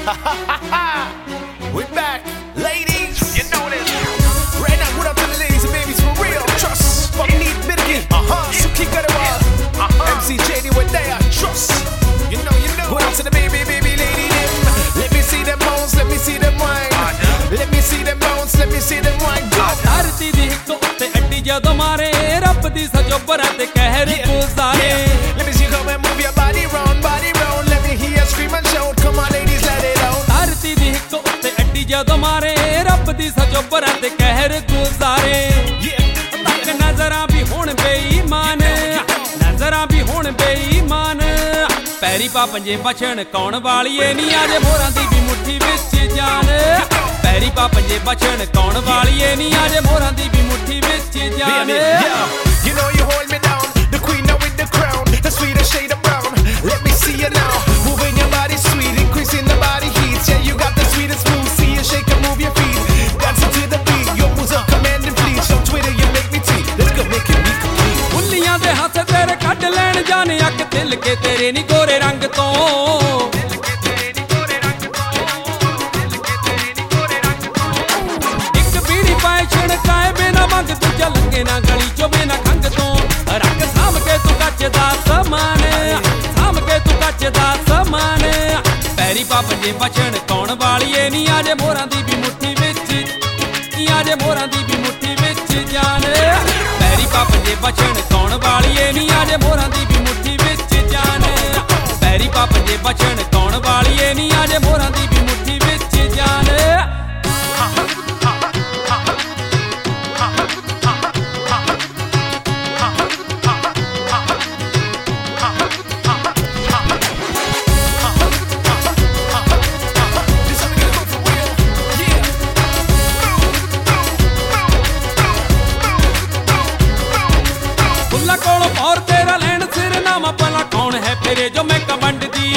We back, ladies. You know this. Right now, what up to the ladies and babies for real? Trust. Pavneet Birgi. Sukhi Garewal. MC JD when they are trust. You know. What up to the baby lady them? Let me see them bones, let me see them wine. Let me see them bones, let me see them wine. ਧਰਤੀ ਦੀ ਹਿੱਕ ਉੱਤੇ ਅੱਡੀ ਜਦੋਂ ਮਾਰੇ ਰੱਬ ਦੀ ਸਜੋਬਰਾਂ ਤੇ ਕਹਿਰ ਗੁਜ਼ਾਰੇ Let me see you come and move your body round. Let me hear you scream and shout. Come on ladies, let it out. ਧਰਤੀ ਦੀ ਹਿੱਕ ਉੱਤੇ ਅੱਡੀ ਜਦੋਂ ਮਾਰੇ ਰੱਬ ਦੀ ਸਜੋਬਰਾਂ ਤੇ ਕਹਿਰ ਗੁਜ਼ਾਰੇ ਤੱਕ ਨਜ਼ਰਾਂ ਵੀ ਹੁਣ ਬੇਈਮਾਨ ਨਜ਼ਰਾਂ ਵੀ ਹੁਣ ਬੇਈਮਾਨ ਪੈਰੀ ਪਾ ਪੰਜੇ ਬਚਣ ਕੌਣ ਵਾਲੀਏ ਨੀ ਆਜੇ ਮੋਰਾਂ ਦੀ ਵੀ ਮੁੱਠੀ ਵਿੱਚ ਜਾਨ ਪੈਰੀ ਪਾ ਪੰਜੇ ਬਚਣ ਕੌਣ ਵਾਲੀਏ ਨੀ ਆਜੇ ਮੋਰਾਂ ਦੀ ਵੀ ਮੁੱਠੀ ਵਿੱਚ ਜਾਨ You know you hold me down, the queen now with the crown, the sweetest shade of brown. Let me see you now, moving your body sweet, increasing the body heat. Yeah, you got the sweetest moves, see you shake and move your feet, dancing to the beat. Your moves are commanding fleet. On Twitter you make me tweet, let's go make it me complete. ਬੁੱਲੀਆਂ ਦੇ ਹੱਥ ਤੇਰੇ ਕੱਢ ਲੈਣ ਜਾਣੇ ਅੱਖ ਤਿਲ ਕੇ ਤੇਰੇ ਨੀ ਗੋਰੇ ਰੰਗ ਤੋਂ ਇੱਕ ਬੀੜੀ ਪਾਏ ਛਿੜਕਾਏ ਬਿਨਾ ਮੰਗ ਦੂਜਾ ਲੰਗੇ ਨਾ ਗਲੀ ਚੋਂ ਬਿਨਾ ਖੰਗ ਤੋਂ ਰੱਖ ਸਾਂਭ ਕੇ ਤੂੰ ਕੱਚ ਦਾ ਸਮਾਨ ਸਾਂਭ ਕੇ ਤੂੰ ਕੱਚ ਦਾ ਸਮਾਨ ਪੈਰੀ ਪਾ ਪੰਜੇ ਬਚਣ ਕੌਣ ਵਾਲੀਏ ਨੀ ਆਜੇ ਮੋਰਾਂ ਦੀ ਵੀ ਮੁੱਠੀ ਵਿੱਚ ਆਜੇ ਮੋਰਾਂ ਦੀ ਵੀ ਮੁੱਠੀ ਵਿੱਚ ਜਾਨ ਪੈਰੀ ਪਾ ਪੰਜੇ ਬਚਣ ਕੌਣ ਵਾਲੀਏ ਨੀ ਆਜੇ ਮੋਰਾਂ ਦੀ ਵੀ ਮੁੱਠੀ ਵਿੱਚ ਜਾਨ ਪੈਰੀ ਪਾ ਪੰਜੇ ਬਚਣ ਕੌਣ ਵਾਲੀਏ ਨੀ ਆਜੇ ਮੋਰਾਂ ਦੀ ਵੀ ਮੁੱਠੀ ਵਿੱਚ ਜਾਨ ਕੋਲੋਂ ਔਰ ਤੇਰਾ ਲੈਣ ਸਿਰ ਨਾਮਾ ਭਲਾ ਕੌਣ ਹੈ ਫਿਰੇ ਜੋ ਮੈਂ ਕਮੰਡਦੀ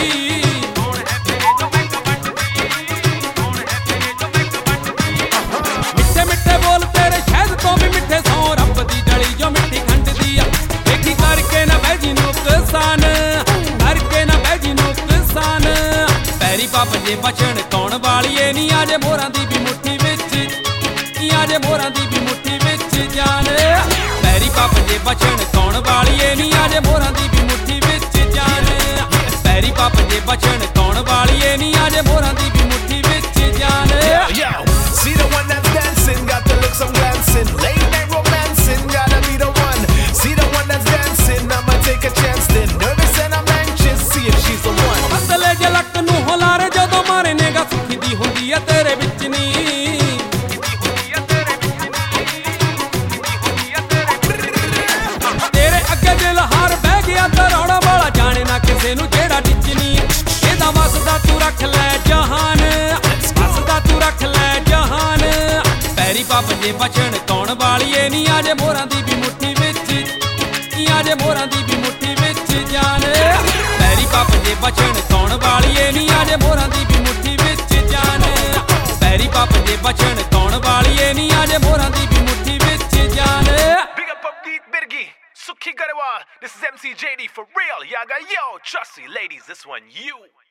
ਮਿੱਠੇ ਮਿੱਠੇ ਬੋਲ ਤੇਰੇ ਸ਼ਹਿਦ ਤੋਂ ਵੀ ਮਿੱਠੇ ਸੌ ਰੱਬ ਦੀ ਡਲੀ ਜੋ ਮਿੱਠੀ ਖੰਡਦੀ ਆ ਵੇਖੀ ਕਰਕੇ ਨਾ ਬੈਜੀ ਨੁਕਸਾਨ ਕਰਕੇ ਨਾ ਬੈਜੀ ਨੁਕਸਾਨ ਪੈਰੀ ਪਾ ਪੰਜੇ ਬਚਣ ਕੌਣ ਵਾਲੀਏ ਨੀ ਆਜੇ ਮੋਰਾਂ ਦੀ ਵੀ ਮੁੱਠੀ ਵਿੱਚ ਆਜੇ ਮੋਰਾਂ ਦੀ ਵੀ ਮੁੱਠੀ ਵਿੱਚ ਜਾਨ ਪੈਰੀ ਪਾ ਪੰਜੇ ਬਚਣ ਕੌਣ ਵਾਲੀਏ ਨੀ ਆਜੇ ਮੋਰਾਂ ਦੀ ਵੀ ਮੁੱਠੀ ਵਿੱਚ ਜਾਨ ਪੈਰੀ ਪਾ ਪੰਜੇ ਬਚਣ ਕੌਣ ਵਾਲੀਏ ਨੀ ਆਜੇ ਮੋਰਾਂ ਦੀ ਵੀ ਮੁੱਠੀ ਵਿੱਚ ਜਾਨ Yo, see the one that's dancing, got the looks I'm glancing. Late night romancing, gotta be the one. See the one that's dancing, I'ma take a chance then. Nervous and I'm anxious, see if she's the one. ਅਸਲੇ ਜਲਕ ਨੂੰ ਹੁਲਾਰੇ ਜਦੋਂ ਮਾਰੇ ਨੇਗਾ ਸੁਖੀ ਦੀ ਹੁੰਦੀ ਆ ਤੇਰੇ ਵਿੱਚ ਨੀ ਕਿਸੇ ਨੂੰ ਜਿਹੜਾ ਡਿੱਚਨੀ ਇਹਦਾ ਵਸਦਾ ਤੂੰ ਰੱਖ ਲੈ ਜਹਾਨ ਵਸਦਾ ਤੂੰ ਰੱਖ ਲੈ ਜਹਾਨ ਪੈਰੀ ਪਾ ਪੰਜੇ ਬਚਣ ਕੌਣ ਵਾਲੀਏ ਨੀ ਆਜੇ ਮੋਰਾਂ ਦੀ ਵੀ ਮੁੱਠੀ ਵਿੱਚ ਆਜੇ ਮੋਰਾਂ ਦੀ ਵੀ ਮੁੱਠੀ ਵਿੱਚ ਜਾਨ ਪੈਰੀ ਪਾ ਪੰਜੇ ਬਚਣ ਕੌਣ ਵਾਲੀਏ ਨੀ ਆਜੇ ਮੋਰਾਂ ਦੀ ਵੀ ਮੁੱਠੀ ਵਿੱਚ ਜਾਨ ਪੈਰੀ ਪਾ ਪੰਜੇ ਬਚਣ ਕੌਣ ਵਾਲੀਏ ਨੀ ਆਜੇ ਮੋਰਾਂ ਦੀ ਵੀ ਮੁੱਠੀ ਵਿੱਚ ਜਾਨ Big up Pavneet Birgi, Sukhi Garewal. This is MC JD for real. Yaga yo, trust me, ladies, this one you.